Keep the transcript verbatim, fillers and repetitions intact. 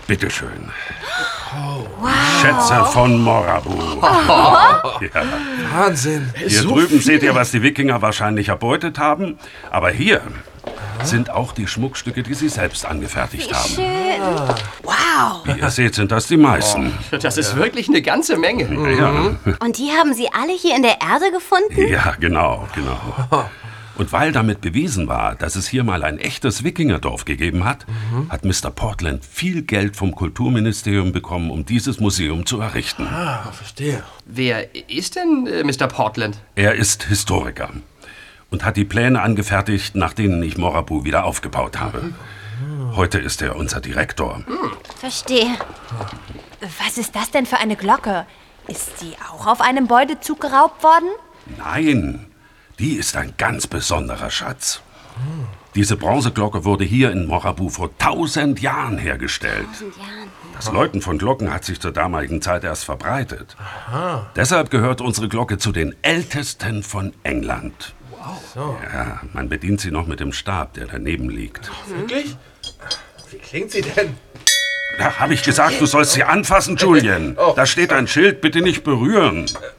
Bitteschön. Wow. Schätze von Morabu. Oh. Ja. Wahnsinn. Hier So drüben viel. seht ihr, was die Wikinger wahrscheinlich erbeutet haben. Aber hier sind auch die Schmuckstücke, die sie selbst angefertigt haben. Schön. Wow. Wie ihr seht, sind das die meisten. Das ist wirklich eine ganze Menge. Ja. Und die haben Sie alle hier in der Erde gefunden? Ja, genau, genau. Und weil damit bewiesen war, dass es hier mal ein echtes Wikingerdorf gegeben hat, mhm. hat Mister Portland viel Geld vom Kulturministerium bekommen, um dieses Museum zu errichten. Ah, verstehe. Wer ist denn äh, Mister Portland? Er ist Historiker und hat die Pläne angefertigt, nach denen ich Morabu wieder aufgebaut habe. Mhm. Heute ist er unser Direktor. Hm. Verstehe. Was ist das denn für eine Glocke? Ist sie auch auf einem Beutezug geraubt worden? Nein. Die ist ein ganz besonderer Schatz. Diese Bronzeglocke wurde hier in Morabu vor tausend Jahren hergestellt. Tausend Jahren. Das Läuten von Glocken hat sich zur damaligen Zeit erst verbreitet. Aha. Deshalb gehört unsere Glocke zu den ältesten von England. Wow. So. Ja, man bedient sie noch mit dem Stab, der daneben liegt. Wirklich? Wie klingt sie denn? Da habe ich gesagt, du sollst sie anfassen, Julian. Da steht ein Schild, bitte nicht berühren.